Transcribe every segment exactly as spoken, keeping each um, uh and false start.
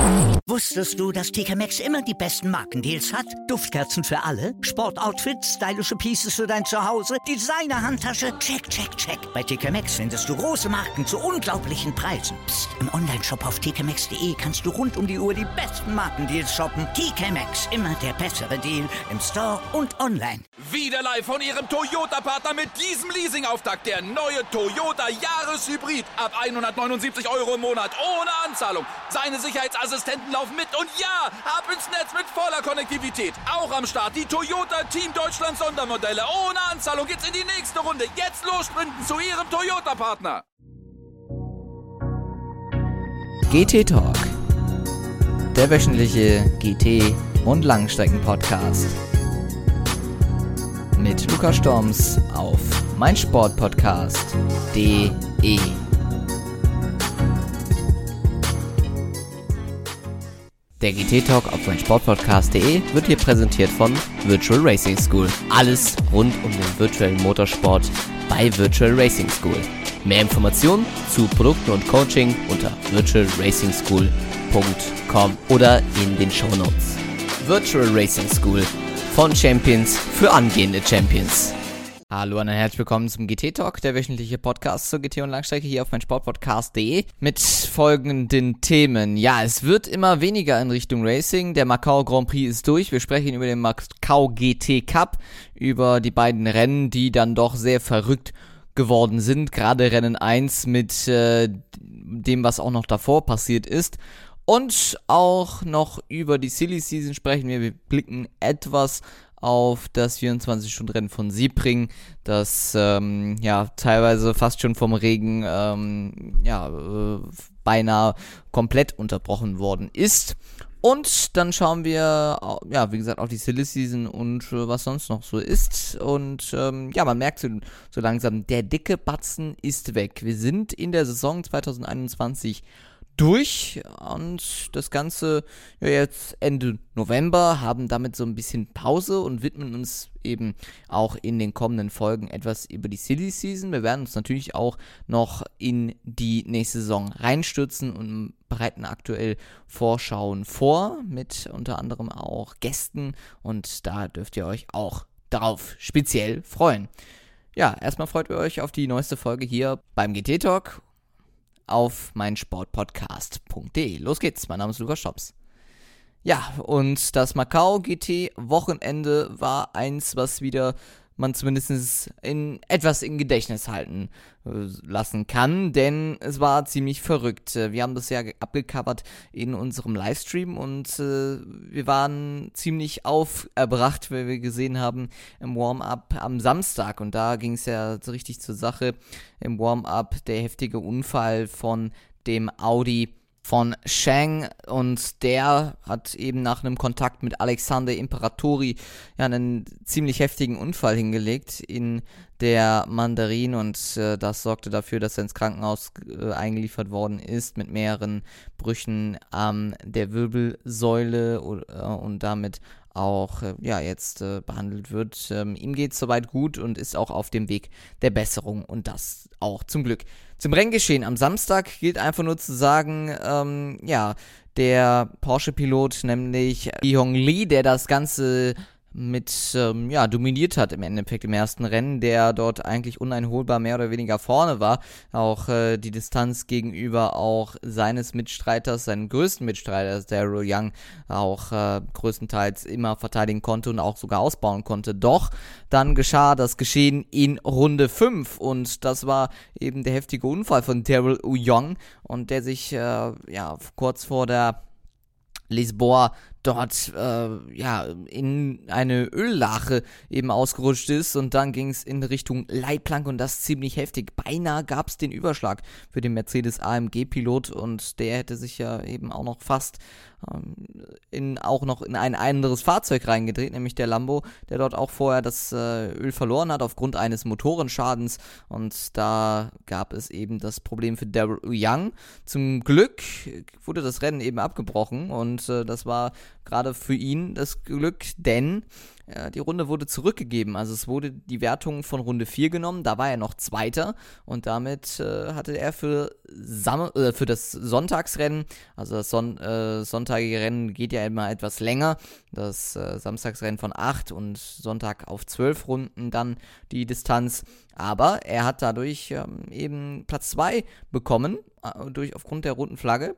Wusstest du, dass T K Maxx immer die besten Markendeals hat? Duftkerzen für alle, Sportoutfits, stylische Pieces für dein Zuhause, Designer-Handtasche, check, check, check. Bei T K Maxx findest du große Marken zu unglaublichen Preisen. Psst. Im Onlineshop auf t k maxx punkt d e kannst du rund um die Uhr die besten Markendeals shoppen. T K Maxx, immer der bessere Deal im Store und online. Wieder live von Ihrem Toyota-Partner mit diesem Leasing-Auftakt. Der neue Toyota Jahreshybrid. Ab hundertneunundsiebzig Euro im Monat. Ohne Anzahlung. Seine Sicherheitsassistenten laufen mit. Und ja, ab ins Netz mit voller Konnektivität. Auch am Start die Toyota Team Deutschland Sondermodelle. Ohne Anzahlung geht's in die nächste Runde. Jetzt los sprinten zu Ihrem Toyota-Partner. G T Talk. Der wöchentliche G T- und Langstrecken-Podcast. Mit Lukas Storms auf meinsportpodcast punkt de. Der G T Talk auf meinsportpodcast punkt de wird hier präsentiert von Virtual Racing School. Alles rund um den virtuellen Motorsport bei Virtual Racing School. Mehr Informationen zu Produkten und Coaching unter virtual racing school punkt com oder in den Shownotes. Virtual Racing School. Von Champions für angehende Champions. Hallo und herzlich willkommen zum G T Talk, der wöchentliche Podcast zur G T und Langstrecke hier auf meinsportpodcast punkt de mit folgenden Themen. Ja, es wird immer weniger in Richtung Racing. Der Macau Grand Prix ist durch. Wir sprechen über den Macau G T Cup, über die beiden Rennen, die dann doch sehr verrückt geworden sind. Gerade Rennen eins mit äh, dem, was auch noch davor passiert ist. Und auch noch über die Silly Season sprechen wir. Wir blicken etwas auf das vierundzwanzig-Stunden-Rennen von Sebring, das ähm, ja teilweise fast schon vom Regen ähm, ja äh, beinahe komplett unterbrochen worden ist. Und dann schauen wir, ja, wie gesagt, auf die Silly Season und äh, was sonst noch so ist. Und ähm, ja, man merkt so, so langsam, der dicke Batzen ist weg. Wir sind in der Saison zwanzig einundzwanzig durch und das Ganze ja jetzt Ende November, haben damit so ein bisschen Pause und widmen uns eben auch in den kommenden Folgen etwas über die Silly Season. Wir werden uns natürlich auch noch in die nächste Saison reinstürzen und bereiten aktuell Vorschauen vor, mit unter anderem auch Gästen, und da dürft ihr euch auch darauf speziell freuen. Ja, erstmal freut ihr euch auf die neueste Folge hier beim G T Talk auf meinsportpodcast punkt de. Los geht's, mein Name ist Lukas Storms. Ja, und das Macau G T-Wochenende war eins, was wieder man zumindest in etwas in Gedächtnis halten äh, lassen kann, denn es war ziemlich verrückt. Wir haben das ja abgecovert in unserem Livestream und äh, wir waren ziemlich aufgebracht, weil wir gesehen haben im Warm-Up am Samstag, und da ging es ja so richtig zur Sache im Warm-Up, der heftige Unfall von dem Audi von Shang, und der hat eben nach einem Kontakt mit Alexander Imperatori ja einen ziemlich heftigen Unfall hingelegt in der Mandarin, und äh, das sorgte dafür, dass er ins Krankenhaus äh, eingeliefert worden ist mit mehreren Brüchen an ähm, der Wirbelsäule und, äh, und damit auch äh, ja jetzt äh, behandelt wird. Ähm, ihm geht es soweit gut und ist auch auf dem Weg der Besserung, und das auch zum Glück. Zum Renngeschehen am Samstag gilt einfach nur zu sagen, ähm, ja, der Porsche-Pilot, nämlich Yihong Lee, der das Ganze mit, ähm, ja, dominiert hat im Endeffekt im ersten Rennen, der dort eigentlich uneinholbar mehr oder weniger vorne war, auch äh, die Distanz gegenüber auch seines Mitstreiters, seinen größten Mitstreiters, Daryl Young, auch äh, größtenteils immer verteidigen konnte und auch sogar ausbauen konnte. Doch dann geschah das Geschehen in Runde fünf, und das war eben der heftige Unfall von Daryl Young, und der sich äh, ja kurz vor der Lisboa dort äh, ja in eine Öllache eben ausgerutscht ist, und dann ging es in Richtung Leitplanke, und das ziemlich heftig. Beinahe gab es den Überschlag für den Mercedes A M G-Pilot, und der hätte sich ja eben auch noch fast ähm, in auch noch in ein anderes Fahrzeug reingedreht, nämlich der Lambo, der dort auch vorher das äh, Öl verloren hat aufgrund eines Motorenschadens, und da gab es eben das Problem für Daryl Young. Zum Glück wurde das Rennen eben abgebrochen, und äh, das war gerade für ihn das Glück, denn äh, die Runde wurde zurückgegeben. Also es wurde die Wertung von Runde vier genommen, da war er noch Zweiter und damit äh, hatte er für, Sam- äh, für das Sonntagsrennen, also das Son- äh, sonntägige Rennen geht ja immer etwas länger, das äh, Samstagsrennen von acht und Sonntag auf zwölf Runden dann die Distanz, aber er hat dadurch ähm, eben Platz zwei bekommen, äh, durch, aufgrund der roten Flagge.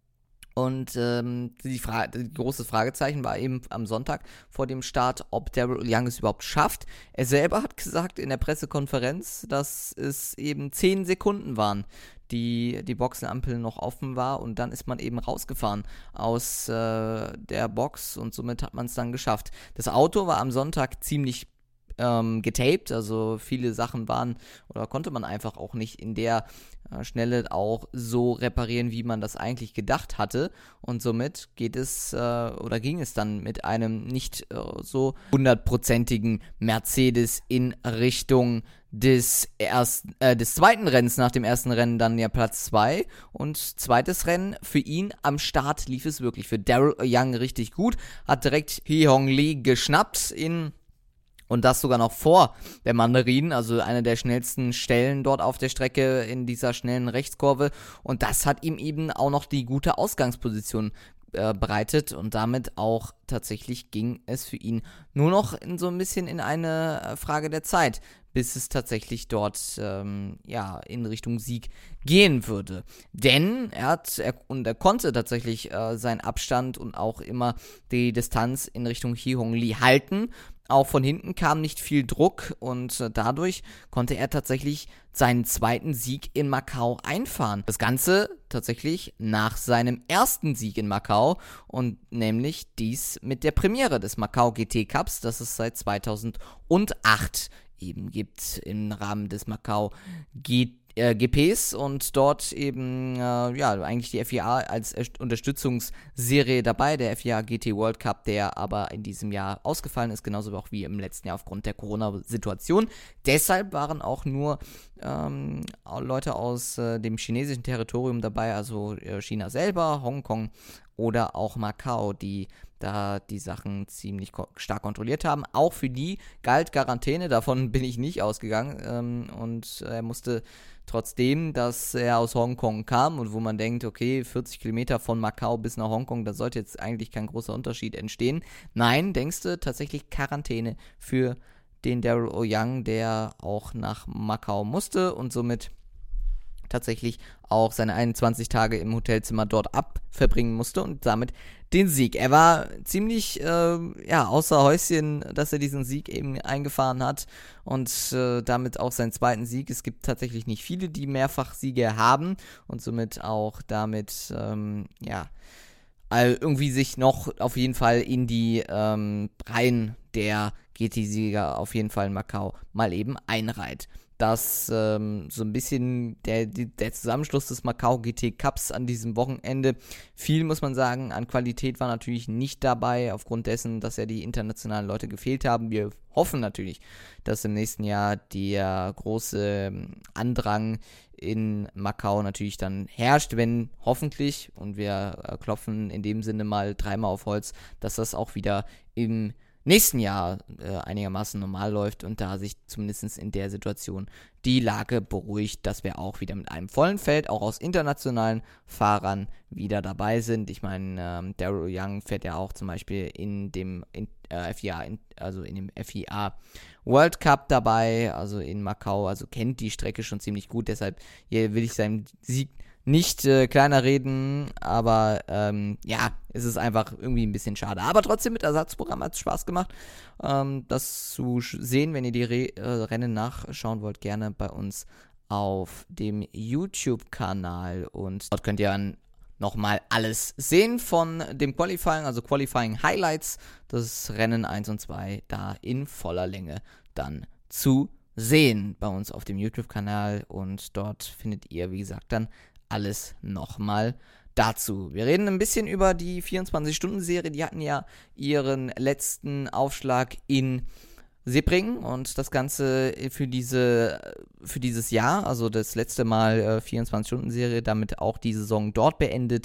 Und ähm, die, Fra- die große Fragezeichen war eben am Sonntag vor dem Start, ob Darrell Young es überhaupt schafft. Er selber hat gesagt in der Pressekonferenz, dass es eben zehn Sekunden waren, die die Boxenampel noch offen war und dann ist man eben rausgefahren aus äh, der Box und somit hat man es dann geschafft. Das Auto war am Sonntag ziemlich ähm, getaped, also viele Sachen waren oder konnte man einfach auch nicht in der äh, Schnelle auch so reparieren, wie man das eigentlich gedacht hatte und somit geht es äh, oder ging es dann mit einem nicht äh, so hundertprozentigen Mercedes in Richtung des ersten, äh, des zweiten Rennens, nach dem ersten Rennen dann ja Platz zwei und zweites Rennen für ihn am Start lief es wirklich für Darrell Young richtig gut, hat direkt Hee Hong Lee geschnappt in und das sogar noch vor der Mandarin, also eine der schnellsten Stellen dort auf der Strecke in dieser schnellen Rechtskurve und das hat ihm eben auch noch die gute Ausgangsposition äh, bereitet und damit auch tatsächlich ging es für ihn nur noch in so ein bisschen in eine Frage der Zeit, bis es tatsächlich dort ähm, ja in Richtung Sieg gehen würde. Denn er hat er, und er konnte tatsächlich äh, seinen Abstand und auch immer die Distanz in Richtung Hee Hong Lee halten. Auch von hinten kam nicht viel Druck und äh, dadurch konnte er tatsächlich seinen zweiten Sieg in Macau einfahren. Das Ganze tatsächlich nach seinem ersten Sieg in Macau und nämlich dies mit der Premiere des Macau G T Cups, das es seit zweitausendacht eben gibt im Rahmen des Macau G, äh, G Ps und dort eben äh, ja eigentlich die F I A als Unterstützungsserie dabei, der F I A G T World Cup, der aber in diesem Jahr ausgefallen ist, genauso auch wie im letzten Jahr aufgrund der Corona-Situation. Deshalb waren auch nur ähm, Leute aus äh, dem chinesischen Territorium dabei, also äh, China selber, Hongkong oder auch Macau, die da die Sachen ziemlich ko- stark kontrolliert haben. Auch für die galt Quarantäne, davon bin ich nicht ausgegangen. Ähm, und er musste trotzdem, dass er aus Hongkong kam und wo man denkt, okay, vierzig Kilometer von Macau bis nach Hongkong, da sollte jetzt eigentlich kein großer Unterschied entstehen. Nein, denkst du, tatsächlich Quarantäne für den Darrell Young, der auch nach Macau musste und somit tatsächlich auch seine einundzwanzig Tage im Hotelzimmer dort abverbringen musste und damit den Sieg. Er war ziemlich äh, ja, außer Häuschen, dass er diesen Sieg eben eingefahren hat und äh, damit auch seinen zweiten Sieg. Es gibt tatsächlich nicht viele, die mehrfach Siege haben und somit auch damit ähm, ja irgendwie sich noch auf jeden Fall in die ähm, Reihen der G T-Sieger auf jeden Fall in Macau mal eben einreiht. Dass ähm, so ein bisschen der, der Zusammenschluss des Macau G T Cups an diesem Wochenende, viel muss man sagen, an Qualität war natürlich nicht dabei, aufgrund dessen, dass ja die internationalen Leute gefehlt haben. Wir hoffen natürlich, dass im nächsten Jahr der große Andrang in Macau natürlich dann herrscht, wenn hoffentlich, und wir äh, klopfen in dem Sinne mal dreimal auf Holz, dass das auch wieder im nächsten Jahr äh, einigermaßen normal läuft und da sich zumindest in der Situation die Lage beruhigt, dass wir auch wieder mit einem vollen Feld, auch aus internationalen Fahrern, wieder dabei sind. Ich meine, ähm, Darrell Young fährt ja auch zum Beispiel in dem in, äh, F I A, in, also in dem F I A World Cup dabei, also in Macau, also kennt die Strecke schon ziemlich gut, deshalb hier will ich seinen Sieg nicht äh, kleiner reden, aber ähm, ja, es ist einfach irgendwie ein bisschen schade. Aber trotzdem mit Ersatzprogramm hat es Spaß gemacht, ähm, das zu sehen. Wenn ihr die Re- äh, Rennen nachschauen wollt, gerne bei uns auf dem YouTube-Kanal. Und dort könnt ihr dann nochmal alles sehen von dem Qualifying, also Qualifying Highlights, das Rennen eins und zwei da in voller Länge dann zu sehen bei uns auf dem YouTube-Kanal. Und dort findet ihr, wie gesagt, dann alles nochmal dazu. Wir reden ein bisschen über die vierundzwanzig-Stunden-Serie. Die hatten ja ihren letzten Aufschlag in Sebring und das Ganze für diese für dieses Jahr, also das letzte Mal äh, vierundzwanzig-Stunden-Serie, damit auch die Saison dort beendet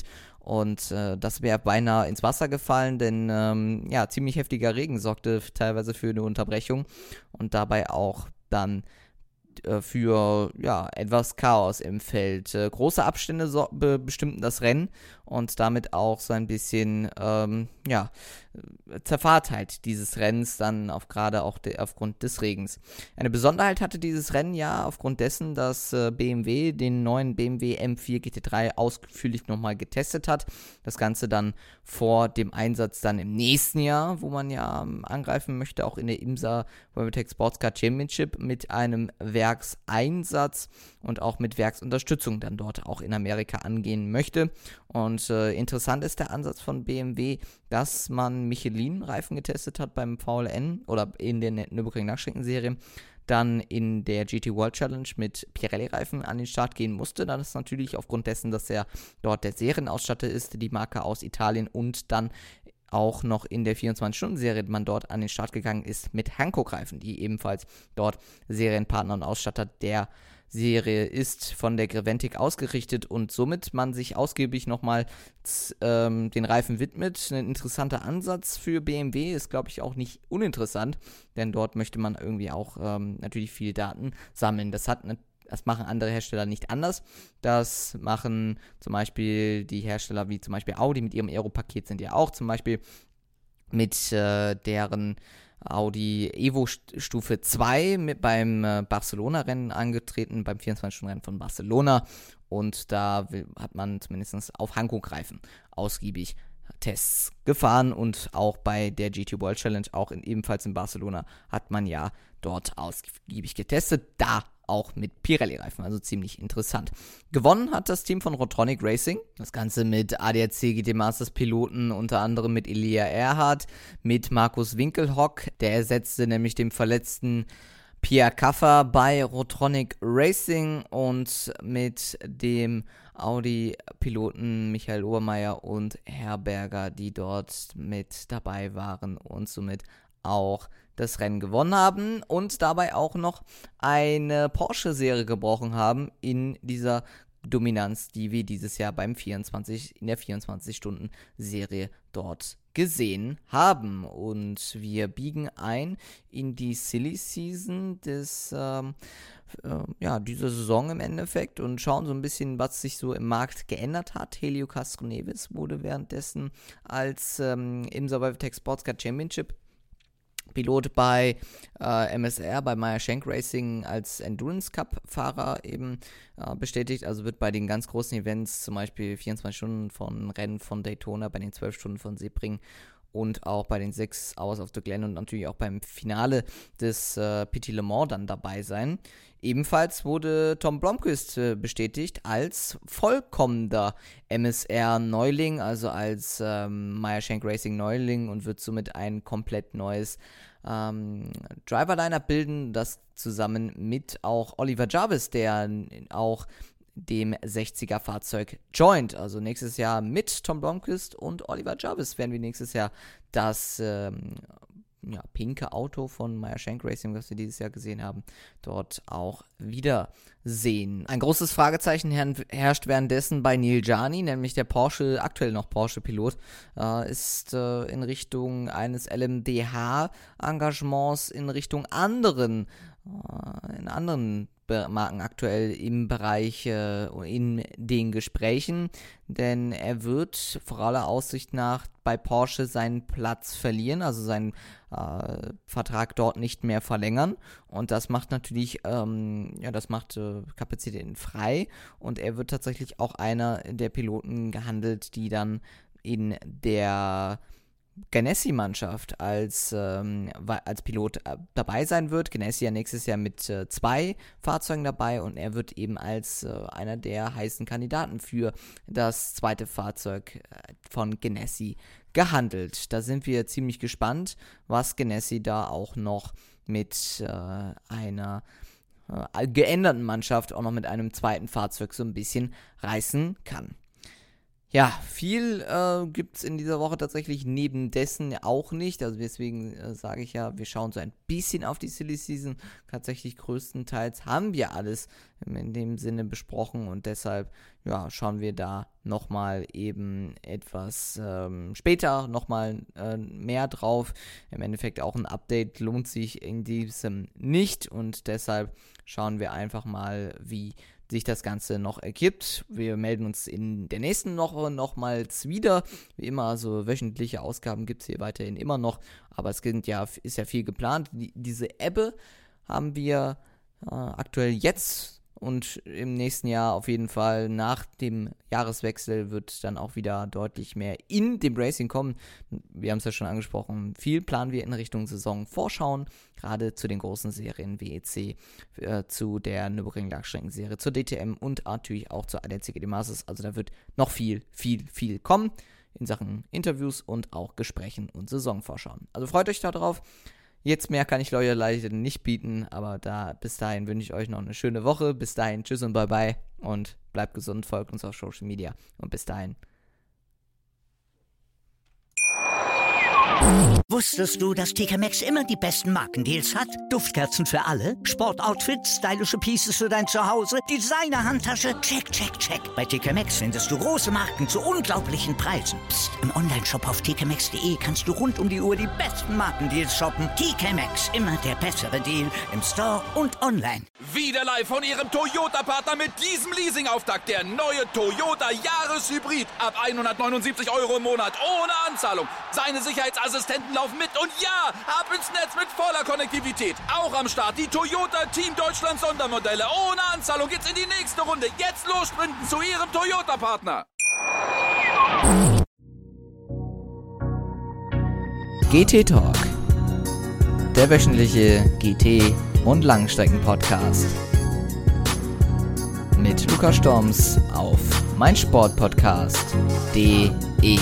und äh, das wäre beinahe ins Wasser gefallen, denn ähm, ja, ziemlich heftiger Regen sorgte teilweise für eine Unterbrechung und dabei auch dann für ja, etwas Chaos im Feld. Äh, große Abstände so, be, bestimmten das Rennen und damit auch so ein bisschen ähm, ja, Zerfahrtheit dieses Rennens dann auf, gerade auch de, aufgrund des Regens. Eine Besonderheit hatte dieses Rennen ja aufgrund dessen, dass äh, B M W den neuen B M W M vier G T drei ausführlich nochmal getestet hat. Das Ganze dann vor dem Einsatz dann im nächsten Jahr, wo man ja ähm, angreifen möchte, auch in der IMSA WeatherTech Sports Car Championship mit einem Werkseinsatz und auch mit Werksunterstützung dann dort auch in Amerika angehen möchte. Und äh, interessant ist der Ansatz von B M W, dass man Michelin-Reifen getestet hat beim V L N oder in der Nürburgring-Langstreckenserie, dann in der G T World Challenge mit Pirelli-Reifen an den Start gehen musste. Dann ist natürlich aufgrund dessen, dass er dort der Serienausstatter ist, die Marke aus Italien und dann auch noch in der vierundzwanzig-Stunden-Serie man dort an den Start gegangen ist mit Hankook-Reifen, die ebenfalls dort Serienpartner und Ausstatter der Serie ist, von der Greventic ausgerichtet und somit man sich ausgiebig nochmal ähm, den Reifen widmet. Ein interessanter Ansatz für B M W ist, glaube ich, auch nicht uninteressant, denn dort möchte man irgendwie auch ähm, natürlich viel Daten sammeln. Das hat eine Das machen andere Hersteller nicht anders. Das machen zum Beispiel die Hersteller wie zum Beispiel Audi mit ihrem Aero-Paket sind ja auch zum Beispiel mit äh, deren Audi Evo Stufe zwei mit beim äh, Barcelona-Rennen angetreten, beim vierundzwanzig-Stunden-Rennen von Barcelona. Und da will, hat man zumindest auf Hankook-Reifen ausgiebig Tests gefahren und auch bei der G T World Challenge, auch in, ebenfalls in Barcelona, hat man ja dort ausgiebig getestet. Da auch mit Pirelli-Reifen, also ziemlich interessant. Gewonnen hat das Team von Rotronic Racing, das Ganze mit A D A C G T Masters Piloten, unter anderem mit Elia Earhart, mit Markus Winkelhock, der ersetzte nämlich den verletzten Pierre Kaffer bei Rotronic Racing und mit dem Audi-Piloten Michael Obermeier und Herberger, die dort mit dabei waren und somit auch das Rennen gewonnen haben und dabei auch noch eine Porsche-Serie gebrochen haben in dieser Dominanz, die wir dieses Jahr beim vierundzwanzig in der vierundzwanzig-Stunden-Serie dort gesehen haben. Und wir biegen ein in die Silly Season des ähm, äh, ja, dieser Saison im Endeffekt und schauen so ein bisschen, was sich so im Markt geändert hat. Helio Castroneves wurde währenddessen als ähm, IMSA WeatherTech Sports Car Championship Pilot bei äh, M S R, bei Meyer Shank Racing als Endurance Cup Fahrer eben äh, bestätigt, also wird bei den ganz großen Events, zum Beispiel vierundzwanzig Stunden von Rennen von Daytona, bei den zwölf Stunden von Sebring und auch bei den sechs Hours of the Glen und natürlich auch beim Finale des äh, Petit Le Mans dann dabei sein. Ebenfalls wurde Tom Blomqvist äh, bestätigt als vollkommender M S R-Neuling, also als ähm, Meyer Shank Racing Neuling und wird somit ein komplett neues ähm, Driver-Lineup bilden, das zusammen mit auch Oliver Jarvis, der auch dem sechziger-Fahrzeug joint. Also nächstes Jahr mit Tom Blomqvist und Oliver Jarvis werden wir nächstes Jahr das ähm, ja, pinke Auto von Meyer Shank Racing, was wir dieses Jahr gesehen haben, dort auch wieder sehen. Ein großes Fragezeichen her- herrscht währenddessen bei Neil Jani, nämlich der Porsche, aktuell noch Porsche-Pilot, äh, ist äh, in Richtung eines L M D H-Engagements in Richtung anderen, äh, in anderen Marken aktuell im Bereich, äh, in den Gesprächen, denn er wird vor aller Aussicht nach bei Porsche seinen Platz verlieren, also seinen äh, Vertrag dort nicht mehr verlängern und das macht natürlich, ähm, ja, das macht äh, Kapazitäten frei und er wird tatsächlich auch einer der Piloten gehandelt, die dann in der Ganassi-Mannschaft als, ähm, als Pilot äh, dabei sein wird. Ganassi ja nächstes Jahr mit äh, zwei Fahrzeugen dabei und er wird eben als äh, einer der heißen Kandidaten für das zweite Fahrzeug äh, von Ganassi gehandelt. Da sind wir ziemlich gespannt, was Ganassi da auch noch mit äh, einer äh, geänderten Mannschaft, auch noch mit einem zweiten Fahrzeug so ein bisschen reißen kann. Ja, viel äh, gibt es in dieser Woche tatsächlich neben dessen auch nicht. Also deswegen äh, sage ich ja, wir schauen so ein bisschen auf die Silly Season. Tatsächlich größtenteils haben wir alles in dem Sinne besprochen und deshalb ja, schauen wir da nochmal eben etwas ähm, später nochmal äh, mehr drauf. Im Endeffekt auch ein Update lohnt sich in diesem nicht und deshalb schauen wir einfach mal, wie sich das Ganze noch ergibt. Wir melden uns in der nächsten Woche nochmals wieder. Wie immer, also wöchentliche Ausgaben gibt es hier weiterhin immer noch, aber es sind ja, ist ja viel geplant. Die, diese Ebbe haben wir äh, aktuell jetzt und im nächsten Jahr auf jeden Fall nach dem Jahreswechsel wird dann auch wieder deutlich mehr in dem Racing kommen. Wir haben es ja schon angesprochen, viel planen wir in Richtung Saisonvorschauen, gerade zu den großen Serien W E C, äh, zu der Nürburgring-Langstreckenserie, zur D T M und natürlich auch zur A D A C G D Masters. Also da wird noch viel, viel, viel kommen in Sachen Interviews und auch Gesprächen und Saisonvorschauen. Also freut euch darauf. Jetzt mehr kann ich Leute leider nicht bieten, aber da bis dahin wünsche ich euch noch eine schöne Woche. Bis dahin, tschüss und bye bye und bleibt gesund, folgt uns auf Social Media und bis dahin. Wusstest du, dass T K Maxx immer die besten Markendeals hat? Duftkerzen für alle, Sportoutfits, stylische Pieces für dein Zuhause, Designer-Handtasche, check, check, check. Bei T K Maxx findest du große Marken zu unglaublichen Preisen. Psst. Im Onlineshop auf t k maxx punkt d e kannst du rund um die Uhr die besten Markendeals shoppen. T K Maxx, immer der bessere Deal im Store und online. Wieder live von Ihrem Toyota-Partner mit diesem Leasing-Auftakt. Der neue Toyota Jahreshybrid. Ab hundertneunundsiebzig Euro im Monat ohne Anzahlung. Seine Sicherheitsassistenten laufen mit und ja, ab ins Netz mit voller Konnektivität. Auch am Start die Toyota Team Deutschland Sondermodelle. Ohne Anzahlung geht's in die nächste Runde. Jetzt los sprinten zu Ihrem Toyota-Partner. G T Talk, der wöchentliche G T- und Langstrecken-Podcast mit Lukas Storms auf meinsportpodcast punkt de.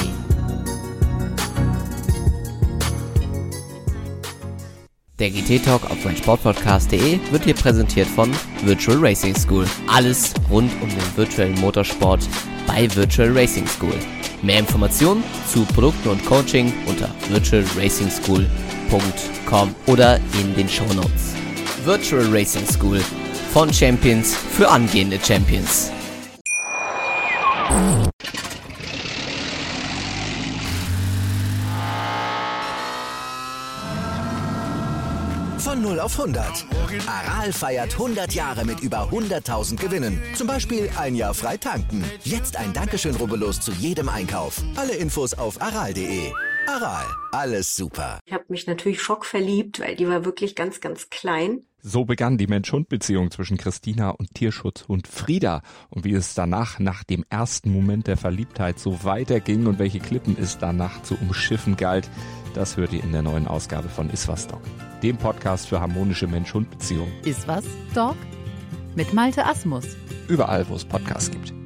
Der G T Talk auf meinsportpodcast punkt de wird hier präsentiert von Virtual Racing School. Alles rund um den virtuellen Motorsport bei Virtual Racing School. Mehr Informationen zu Produkten und Coaching unter virtual racing school punkt com oder in den Shownotes. Virtual Racing School, von Champions für angehende Champions. Von null auf hundert. Aral feiert hundert Jahre mit über hunderttausend Gewinnen. Zum Beispiel ein Jahr frei tanken. Jetzt ein Dankeschön, rubbellos zu jedem Einkauf. Alle Infos auf aral punkt de. Aral, alles super. Ich habe mich natürlich schockverliebt, weil die war wirklich ganz, ganz klein. So begann die Mensch-Hund-Beziehung zwischen Christina und Tierschutzhund Frieda. Und wie es danach, nach dem ersten Moment der Verliebtheit, so weiterging und welche Klippen es danach zu umschiffen galt, das hört ihr in der neuen Ausgabe von Iswas Dog, dem Podcast für harmonische Mensch-Hund-Beziehungen. Iswas Dog mit Malte Asmus. Überall, wo es Podcasts gibt.